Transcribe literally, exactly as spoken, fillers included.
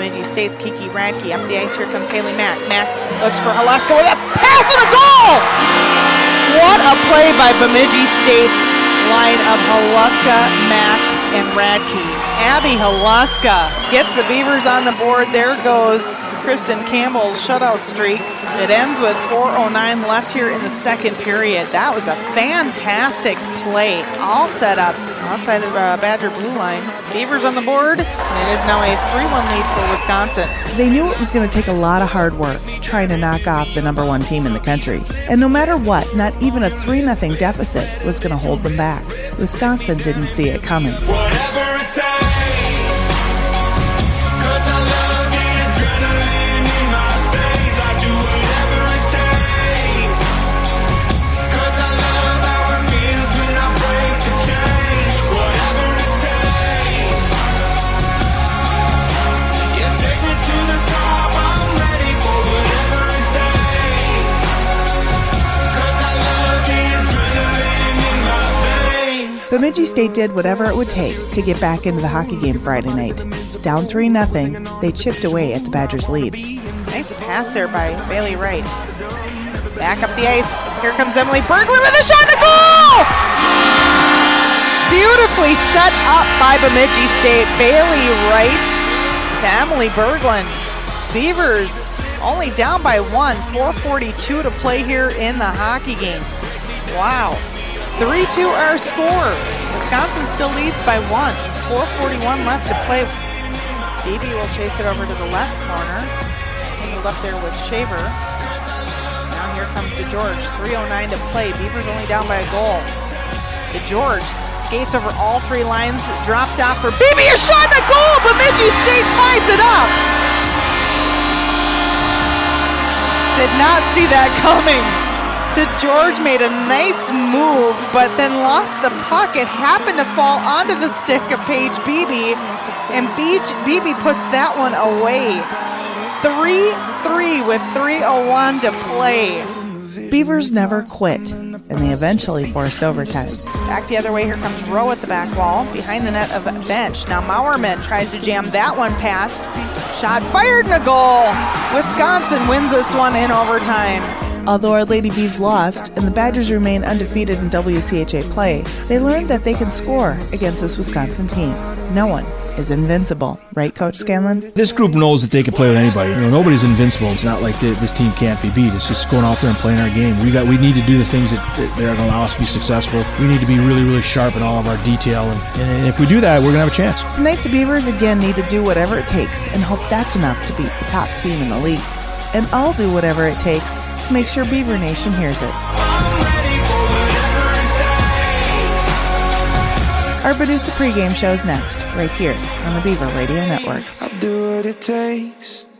Bemidji State's Kiki Radke. Up the ice, here comes Haley Mack. Mack looks for Haluska with a pass and a goal! What a play by Bemidji State's line of Haluska, Mack, and Radke. Abby Haluska gets the Beavers on the board. There goes Kristen Campbell's shutout streak. It ends with four oh nine left here in the second period. That was a fantastic play, all set up outside of uh, Badger blue line. Beavers on the board. It is now a three one lead for Wisconsin. They knew it was going to take a lot of hard work trying to knock off the number one team in the country. And no matter what, not even a three nothing deficit was going to hold them back. Wisconsin didn't see it coming. Whatever it takes. Bemidji State did whatever it would take to get back into the hockey game Friday night. Down three nothing, they chipped away at the Badgers' lead. Nice pass there by Bailey Wright. Back up the ice. Here comes Emily Berglund with a shot and a goal! Beautifully set up by Bemidji State. Bailey Wright to Emily Berglund. Beavers only down by one. four forty-two to play here in the hockey game. Wow. three two our score. Wisconsin still leads by one. four forty-one left to play. Beebe will chase it over to the left corner. Tangled up there with Shaver. Now here comes DeGeorge. three oh nine to play. Beavers only down by a goal. DeGeorge skates over all three lines. Dropped off for Beebe. A shot and a goal. Bemidji State ties it up. Did not see that coming. DeGeorge made a nice move, but then lost the puck. It happened to fall onto the stick of Paige Beebe, and Beebe puts that one away. three three with three oh one to play. Beavers never quit, and they eventually forced overtime. Back the other way, here comes Rowe at the back wall, behind the net of Bench. Now Mauerman tries to jam that one past. Shot fired and a goal. Wisconsin wins this one in overtime. Although our Lady Beavs lost and the Badgers remain undefeated in W C H A play, they learned that they can score against this Wisconsin team. No one is invincible, right, Coach Scanlon? This group knows that they can play with anybody. You know, nobody's invincible. It's not like this team can't be beat. It's just going out there and playing our game. We got. We need to do the things that, that are going to allow us to be successful. We need to be really, really sharp in all of our detail, and, and if we do that, we're going to have a chance. Tonight, the Beavers again need to do whatever it takes and hope that's enough to beat the top team in the league. And I'll do whatever it takes to make sure Beaver Nation hears it. Our Benusa pregame show is next, right here on the Beaver Radio Network. I'll do what it takes.